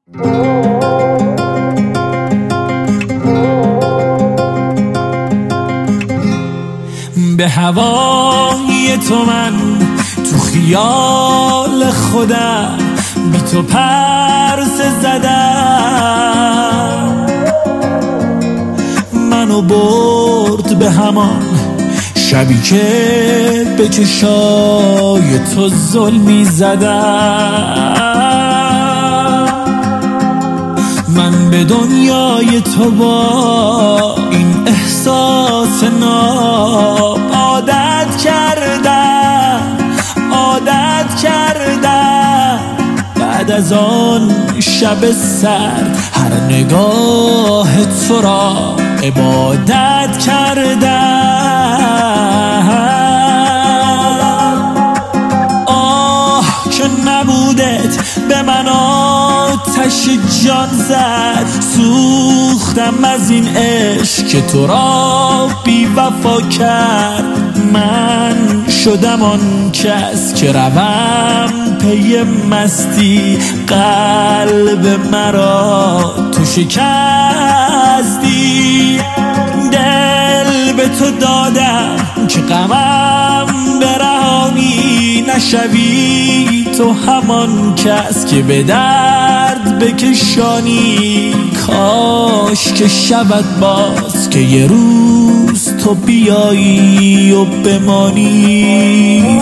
به هوای تو من تو خیال خودم بی تو پرسه زدم، منو برد به همان شبی که به چشای تو ظلمی زدم. من به دنیای تو با این احساس ناب عادت کردم. بعد از آن شب سرد هر نگاه تو را عبادت کردم. آه که نبودت به من آتش جان زد، سوختم از این عشق که تو را بی وفا کرد. من شدم آن کس که روم پی مستی، قلب مرا تو شکستی. دل به تو دادم که غمم برهانی، نشوی تو همان کس که به درد بکشانی. کاش که شود باز که یه روز تو بیایی و بمانی.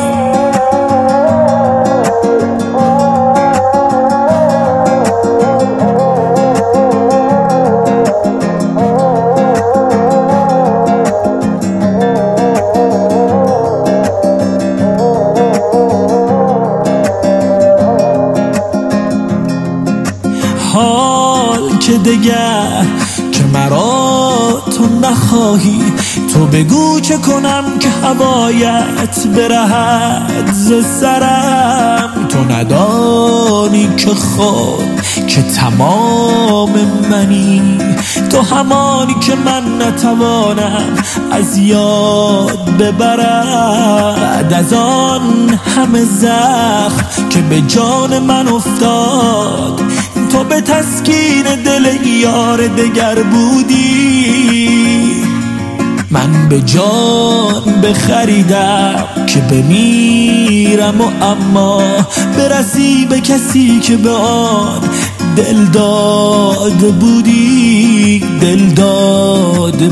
حال که دگر که مرا تو نخواهی، تو بگو چه کنم که هوایت برهد ز سرم. تو ندانی که خود که تمام منی، تو همانی که من نتوانم از یاد ببرم. بعد از آن همه زخم که به جان من افتاد، تو به تسکین دل یار دگر بودی. من به جان بخریدم که بمیرم و اما برسی به کسی که به آن دل داده بودی. دل داده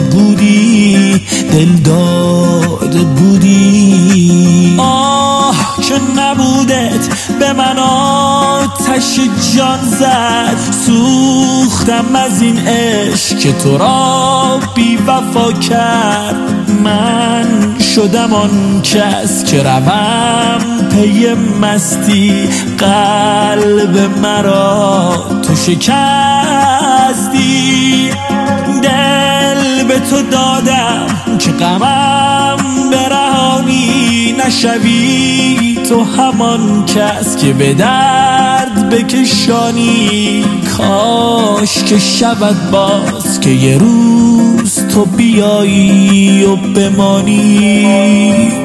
بودی. آه که نبودت به من آتش جان زد، سوختم از این عشق که تو را بی وفا کرد. من شدم آن کس که روم پی مستی، قلب مرا تو شکستی. دل به تو دادم که غمم برهانی، نشوی تو همان کس که به درد بکشانی. کاش که شود باز که یه روز تو بیایی و بمانی.